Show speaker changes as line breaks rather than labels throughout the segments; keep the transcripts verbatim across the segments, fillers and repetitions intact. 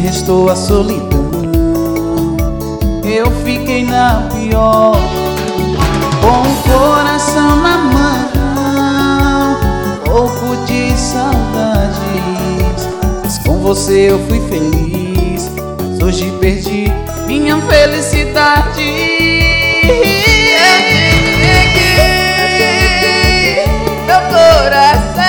restou a solidão. Eu fiquei na pior, com o coração na mão, louco de saudades. Mas com você eu fui feliz, mas hoje perdi minha felicidade. Meu coração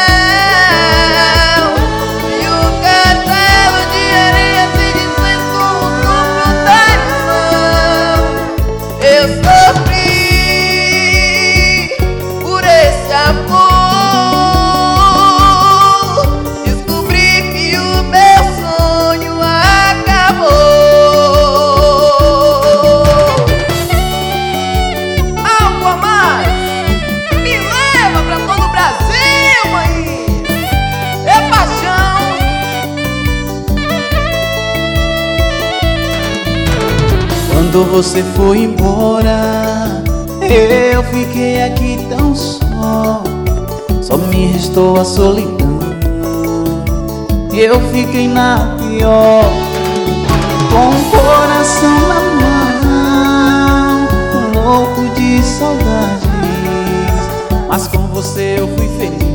e o castelo de areia se desfez com o sopro da ilusão. Eu sofri por esse amor, descobri que o meu sonho acabou. Algo a mais me leva pra todo o Brasil, mãe. É paixão. Quando você foi embora, eu fiquei aqui tão só. Só me restou a solidão. Eu fiquei na pior, com o coração na mão, louco de saudades. Mas com você eu fui feliz,